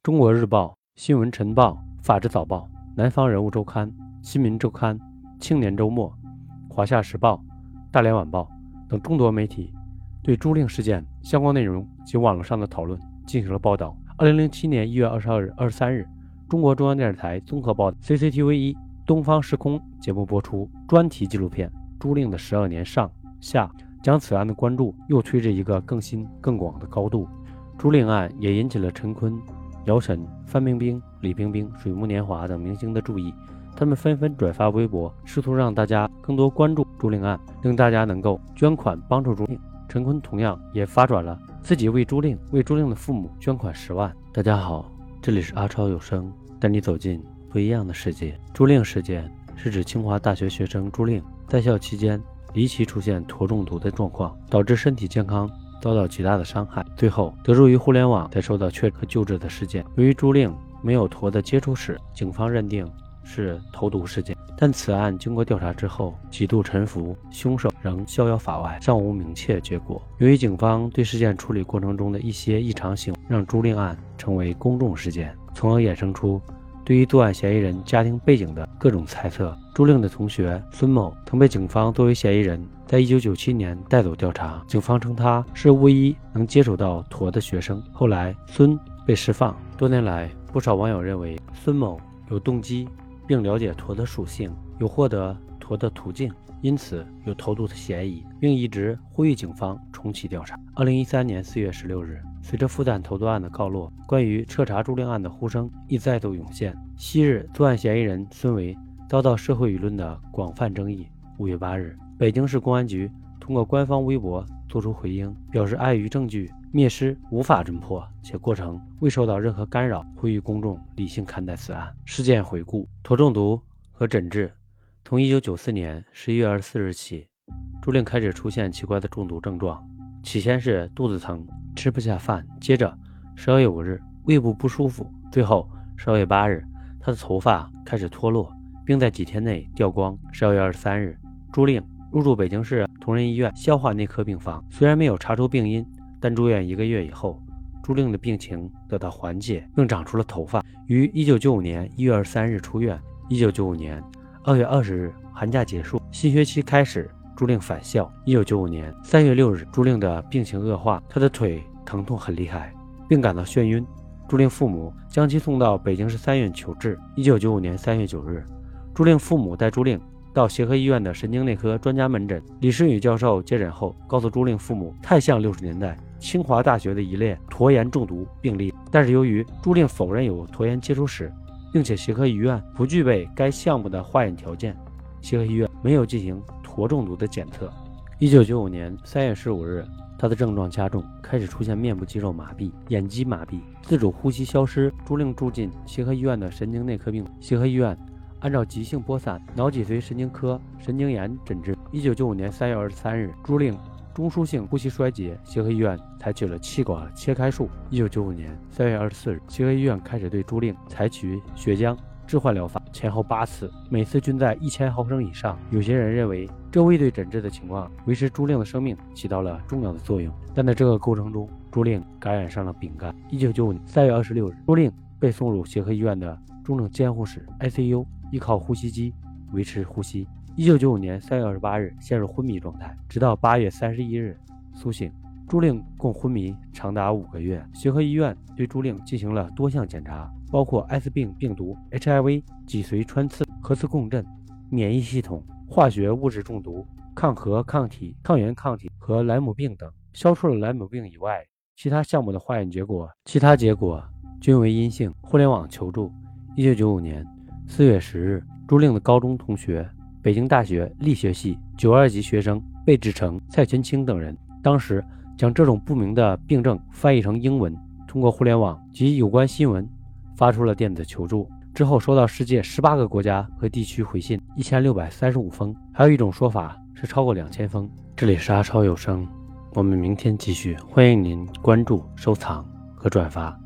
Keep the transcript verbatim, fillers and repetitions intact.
中国日报、新闻晨报、法制早报、南方人物周刊、新民周刊、青年周末、华夏时报、大连晚报等众多媒体对租赁事件相关内容及网络上的讨论进行了报道。二零零七年一月二十二日、二十三日，中国中央电视台综合报 C C T V 一东方时空节目播出专题纪录片《租赁的十二年上下》，将此案的关注又推至一个更新更广的高度。租赁案也引起了陈坤、姚晨、范冰冰、李冰冰、水木年华等明星的注意，他们纷纷转发微博，试图让大家更多关注租赁案，令大家能够捐款帮助租赁。陈坤同样也发转了自己为租赁为租赁的父母捐款十万。大家好，这里是阿超有声，带你走进不一样的世界。租赁事件是指清华大学学生租赁在校期间离奇出现铊中毒的状况，导致身体健康遭到极大的伤害，最后得助于互联网才受到确诊和救治的事件。由于租赁没有铊的接触史，警方认定是投毒事件，但此案经过调查之后几度沉浮，凶手仍逍遥法外，尚无明确结果。由于警方对事件处理过程中的一些异常行为，让租赁案成为公众事件，从而衍生出对于作案嫌疑人家庭背景的各种猜测。租赁的同学孙某曾被警方作为嫌疑人在一九九七年带走调查，警方称他是唯一能接触到铊的学生。后来孙被释放，多年来不少网友认为孙某有动机并了解铊的属性，有获得铊的途径，因此有投毒的嫌疑，并一直呼吁警方重启调查。二零一三年四月十六日，随着复旦投毒案的告落，关于彻查租赁案的呼声亦再度涌现。昔日作案嫌疑人孙维遭到社会舆论的广泛争议。五月八日，北京市公安局通过官方微博作出回应，表示碍于证据灭失，无法侦破，且过程未受到任何干扰，呼吁公众理性看待此案。事件回顾：铊中毒和诊治。从一九九四年十一月二十四日起，租赁开始出现奇怪的中毒症状，起先是肚子疼，吃不下饭，接着十二月五日胃部不舒服，最后十二月八日他的头发开始脱落，并在几天内掉光。十二月二十三日，租赁入住北京市同仁医院消化内科病房，虽然没有查出病因，但住院一个月以后，租赁的病情得到缓解，并长出了头发。于一九九五年一月二十三日出院。一九九五年二月二十日，寒假结束，新学期开始，租赁返校。一九九五年三月六日，租赁的病情恶化，他的腿疼痛很厉害，并感到眩晕。租赁父母将其送到北京市三院求治。一九九五年三月九日，租赁父母带租赁到协和医院的神经内科专家门诊，李世宇教授接诊后告诉租赁父母，太像六十年代清华大学的一列铊盐中毒病例，但是由于租赁否认有铊盐接触史，并且协和医院不具备该项目的化验条件，协和医院没有进行铊中毒的检测。一九九五年三月十五日，他的症状加重，开始出现面部肌肉麻痹、眼肌麻痹、自主呼吸消失。租赁住进协和医院的神经内科病，协和医院按照急性播散脑脊髓神经科神经炎诊治。一九九五年三月二十三日，租赁中枢性呼吸衰竭，协和医院采取了气管切开术。一九九五年三月二十四日，协和医院开始对租赁采取血浆置换疗法，前后八次，每次均在一千毫升以上。有些人认为这未对诊治的情况维持租赁的生命起到了重要的作用，但在这个过程中，租赁感染上了丙肝。一九九五年三月二十六日，租赁被送入协和医院的重症监护室 I C U， 依靠呼吸机维持呼吸。一九九五年三月二十八日陷入昏迷状态，直到八月三十一日苏醒。租赁共昏迷长达五个月。协和医院对租赁进行了多项检查，包括艾滋病病毒、H I V、脊髓穿刺、核磁共振、免疫系统、化学物质中毒、抗核抗体、抗原抗体和莱姆病等。消除了莱姆病以外，其他项目的化验结果，其他结果均为阴性。互联网求助。一九九五年四月十日，租赁的高中同学，北京大学力学系九二级学生贝志成、蔡全清等人，当时将这种不明的病症翻译成英文，通过互联网及有关新闻发出了电子求助。之后收到世界十八个国家和地区回信一千六百三十五封，还有一种说法是超过两千封。这里是阿超有声，我们明天继续，欢迎您关注、收藏和转发。